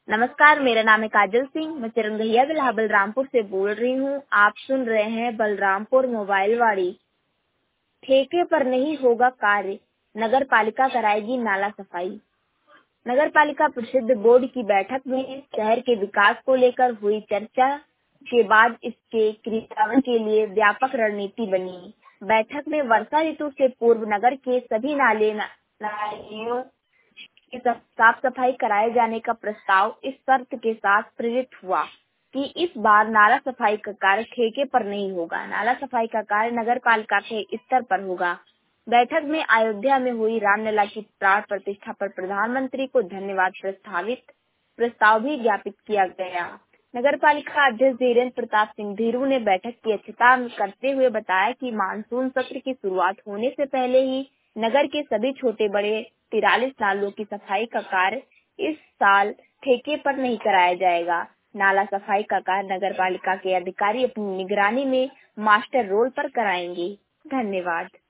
नमस्कार, मेरा नाम है काजल सिंह। मैं चिरंगहिया बिल्हा बलरामपुर से बोल रही हूँ। आप सुन रहे हैं बलरामपुर मोबाइल वाड़ी। ठेके पर नहीं होगा कार्य, नगर पालिका कराएगी नाला सफाई। नगर पालिका प्रसिद्ध बोर्ड की बैठक में शहर के विकास को लेकर हुई चर्चा के बाद इसके क्रियान्वयन के लिए व्यापक रणनीति बनी। बैठक में वर्षा ऋतु से पूर्व नगर के सभी नालियों की साफ सफाई कराए जाने का प्रस्ताव इस शर्त के साथ प्रेरित हुआ कि इस बार नाला सफाई का कार्य ठेके पर नहीं होगा। नाला सफाई का कार्य नगर पालिका के स्तर पर होगा। बैठक में अयोध्या में हुई रामलला की प्राण प्रतिष्ठा पर प्रधानमंत्री को धन्यवाद प्रस्ताव भी ज्ञापित किया गया। नगर पालिका अध्यक्ष धीरेन्द्र प्रताप सिंह धीरू ने बैठक की अध्यक्षता करते हुए बताया कि मानसून सत्र की शुरुआत होने से पहले ही नगर के सभी छोटे बड़े 43 नालों की सफाई का कार्य इस साल ठेके पर नहीं कराया जाएगा। नाला सफाई का कार्य नगर पालिका के अधिकारी अपनी निगरानी में मास्टर रोल पर कराएंगे। धन्यवाद।